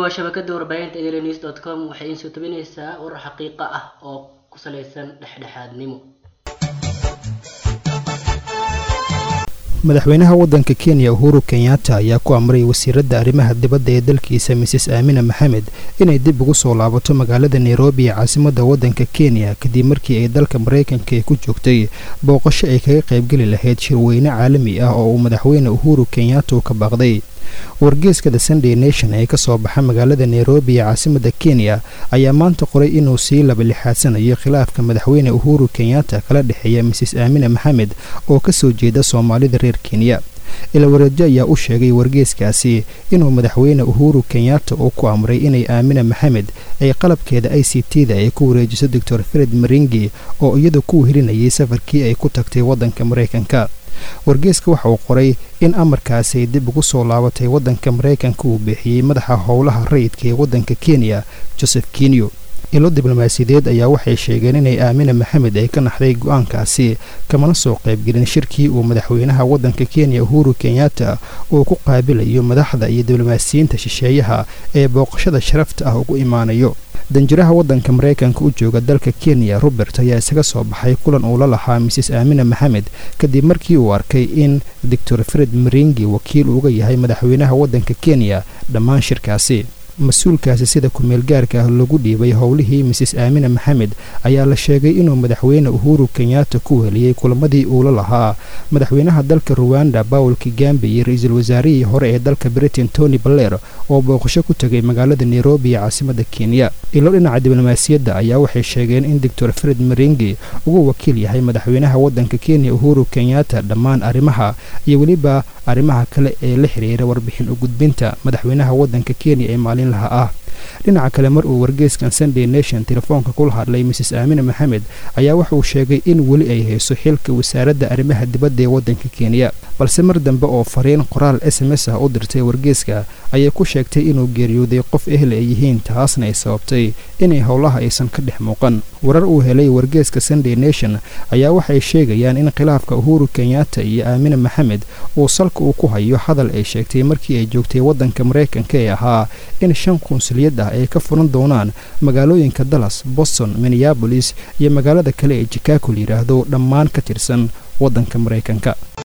waa shabakada warbaahinta idanews.com waxay soo tabinaysaa war xaqiiqo ah oo ku saleysan dhexdhexaadnimo. madaxweynaha wadanka Kenya Uhuru Kenyatta ayaa ku amray wasiirada arrimaha dibadda ee dalkiisa Mrs Amina Mohamed inay dib ugu soo laabato magaalada Nairobi ee caasimadda wadanka Kenya kadib markii ay dalka Mareykanka ku joogtay booqasho ay kaga qayb gali lahayd shirweyne caalami ah oo madaxweyne Uhuru Kenyatta ka baaqday. wargeyska The Sunday Nation ee ka soo baxay magaalada Nairobi ee caasimadda Kenya ayaa maanta qoray inuu sii laba lixaadsanayo khilaafka madaxweyne Uhuru Kenyatta kala dhaxeeya Mrs Amina Mohamed oo ka soo jeeda Soomaalida reer Kenya. Ilwareedyo ayaa u sheegay wargeyskaasi inuu madaxweyne Uhuru Kenyatta oo ku amray inay Amina Mohamed ay qalabkeeda ICT-da ay ku wareejiso Dr. Fred Matiang'i oo iyadu ku hirinayay safarkii ay ku tagtay wadanka Mareykanka. wargeyska waxa uu qoray in amarkaasi dib ugu soo laabatay wadanka Mareykanka uu bixiyay madaxa howlaha rayidka ee wadanka Kenya Joseph Kinyo. ilo diblomaasiyadeed ayaa waxay sheegeen inay Amina Mohamed ay ka naxday go'aankaasi kamana soo qayb galin shirkii uu madaxweynaha wadanka Kenya Uhuru Kenyatta oo ku qaabilayo madaxda iyo diblomaasiyiinta shisheeyaha ee booqashada sharafta ah ugu imaanayo. danjiraha wadanka Mareykanka u jooga dalka Kenya Robert ayaa isaga soo baxay kulan uu la lahaa Mrs Amina Mohamed kadib markii uu arkay in Dr. Fred Matiang'i wakiil uga yahay madaxweynaha wadanka Kenya dhammaan shirkaasi. mas-uulkaasi sida ku meel gaarka ah lagu dhiibay howlihii Mrs Amina Mohamed ayaa la sheegay inuu madaxweyne Uhuru Kenyatta ku weliyay kulamadii uu la lahaa madaxweynaha dalka Rwanda Paul Kagame iyo ra'iisul wasaarihii hore ee dalka Britain Tony Blair oo booqasho ku tagay magaalada Nairobi ee caasimadda Kenya. ilo dhinaca diblomaasiyadda ayaa waxay sheegeen in Dr. Fred Matiang'i uu wakiil yahay madaxweynaha wadanka Kenya Uhuru Kenyatta dhammaan arrimaha iyo waliba arrimaha kale ee la xiriira warbixin u gudbinta madaxweynaha wadanka Kenya ee maalin dhinaca kale mar uu wargeyskan Sunday Nation telefoonka kula hadlay Mrs Amina Mohamed ayaa waxa uu sheegay in wali ay hayso xilka wasaaradda arrimaha dibadda ee wadanka Kenya balse mar dambe oo fariin qoraal SMS ah u dirtay wargeyska ayay ku sheegtay inuu geeriyooday qof ehl ay yihiin taasna ay sababtay inay howlaha aysan ka dhex muuqan. warar uu helay wargeyska Sunday Nation ayaa waxay sheegayaan in khilaafka Uhuru Kenyatta iyo Amina Mohamed uu salka uu ku hayo hadal ay sheegtay markii ay joogtay wadanka Mareykanka ee ahaa in 5 konsuliyad ah ay ka furan doonaan magaalooyinka Dallas, Boston, Minneapolis iyo magaalada kale ee Chicago yiraahdo dhammaan ka tirsan wadanka Mareykanka.